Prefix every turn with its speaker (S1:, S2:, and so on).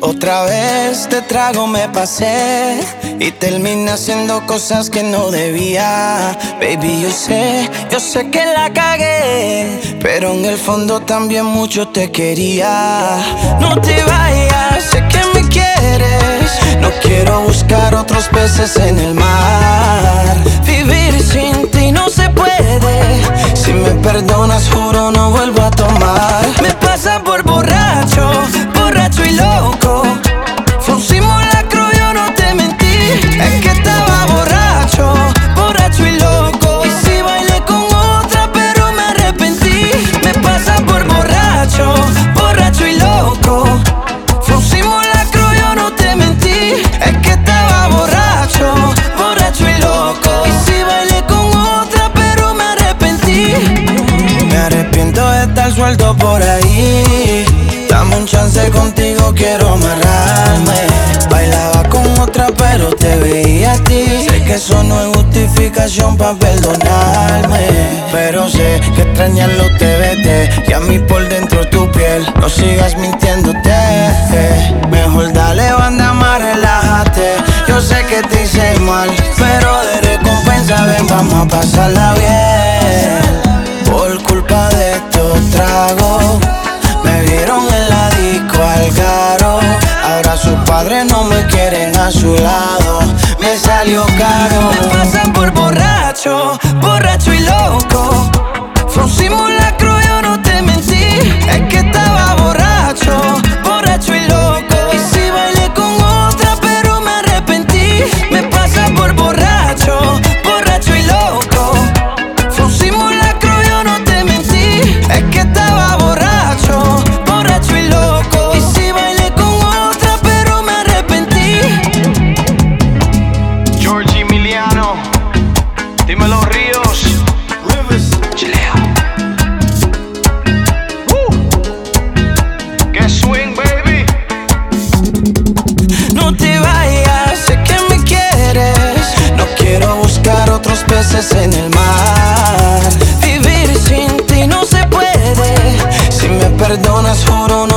S1: Otra vez de trago me pasé y terminé haciendo cosas que no debía. Baby, yo sé que la cagué, pero en el fondo también mucho te quería. No te vayas, sé que me quieres. No quiero buscar otros peces en el mar. Vivir sin ti no se puede. Si me perdonas, juro no vuelvo a tomar. Me pasa por borracho, borracho y loco. Fue un simulacro, yo no te mentí. Es que estaba borracho, borracho y loco. Y sí bailé con otra, pero me arrepentí. Me pasa por borracho, borracho y loco. Fue un simulacro, yo no te mentí. Es que estaba borracho, borracho y loco. Y sí bailé con otra, pero me arrepentí. Me arrepiento de estar suelto por ahí. Dame un chance contigo, quiero amarrarme. Bailaba con otra pero te veía a ti. Sé que eso no es justificación pa' perdonarme, pero sé que extrañarlo te vete. Y a mí por dentro tu piel, no sigas mintiéndote. Mejor dale banda más, relájate. Yo sé que te hice mal, pero de recompensa ven, vamos a pasarla bien. Por culpa de estos tragos me vieron en la disco al caro. Ahora sus padres no me quieren a su lado. Me salió caro. Me pasan por borracho, borracho y loco. Fue un simulacro, yo no te mentí. Es que estaba borracho, borracho y loco. Y sí bailé con otra, pero me arrepentí. Me pasan por borracho, borracho y loco. Fue un simulacro, yo no te mentí. Es que estaba borracho, borracho y loco. Y sí bailé con otra, pero me arrepentí.
S2: George Emiliano, dímelo Ríos, Chilea. Que swing, baby.
S1: No te vayas, sé que me quieres. No quiero buscar otros peces en el mar. Vivir sin ti no se puede. Si me perdonas, juro no